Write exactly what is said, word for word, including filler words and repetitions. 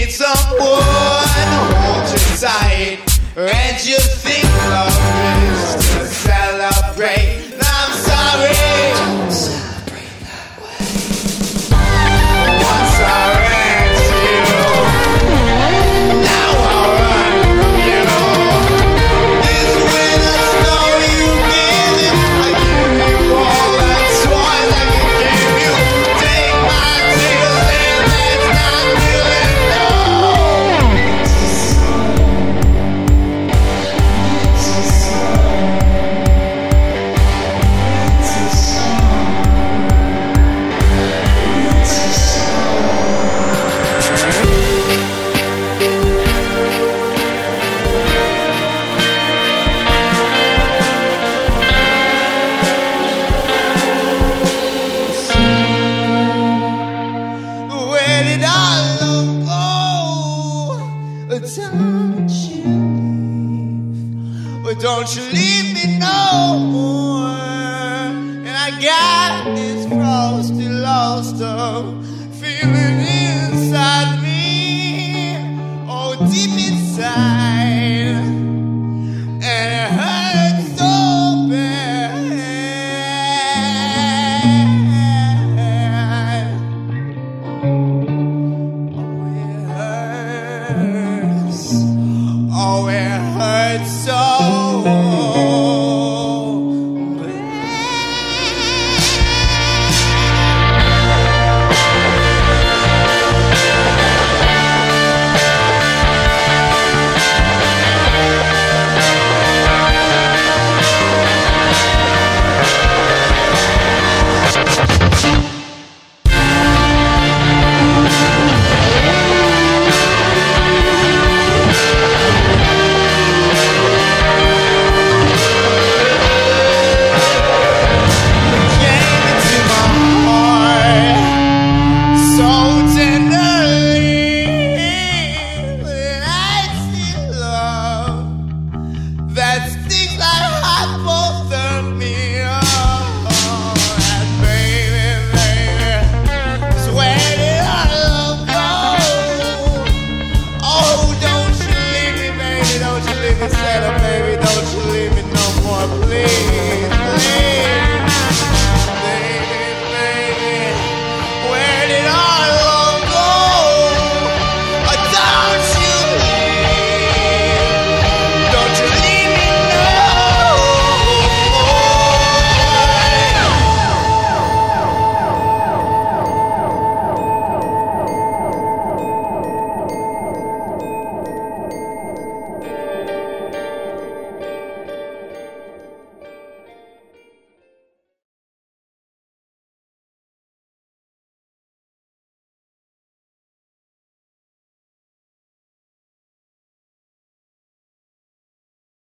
need someone to hold you tight, and you think love is to celebrate. I'm sorry. Don't celebrate that way. Once I ran to you, now I run from you. This winter snow you give it, I give you all the toys I can give you. Take my tears and let's not feel it. Where did our love go? Don't you leave? But don't you leave me no more. And I got this frosty lost of feeling inside me. Oh, deep inside.